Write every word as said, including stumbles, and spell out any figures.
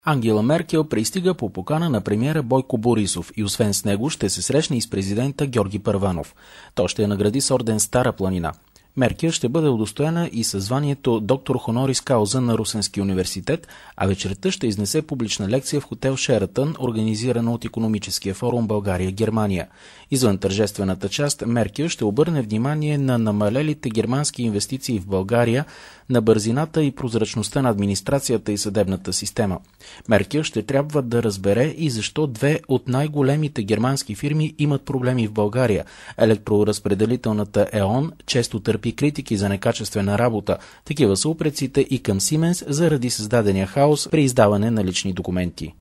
Ангела Меркел пристига по покана на премиера Бойко Борисов и освен с него ще се срещне и с президента Георги Първанов. Той ще я награди с орден Стара планина. Меркел ще бъде удостоена и със званието доктор хонорис кауза на Русенския университет, а вечерта ще изнесе публична лекция в хотел Шератън, организирана от Икономическия форум България-Германия. Извън тържествената част, Меркел ще обърне внимание на намалелите германски инвестиции в България, на бързината и прозрачността на администрацията и съдебната система. Меркел ще трябва да разбере и защо две от най-големите германски фирми имат проблеми в България. Електроразпределителната Е.ОН често търпи критики за некачествена работа. Такива са упреците и към Сименс заради създадения хаос при издаване на лични документи.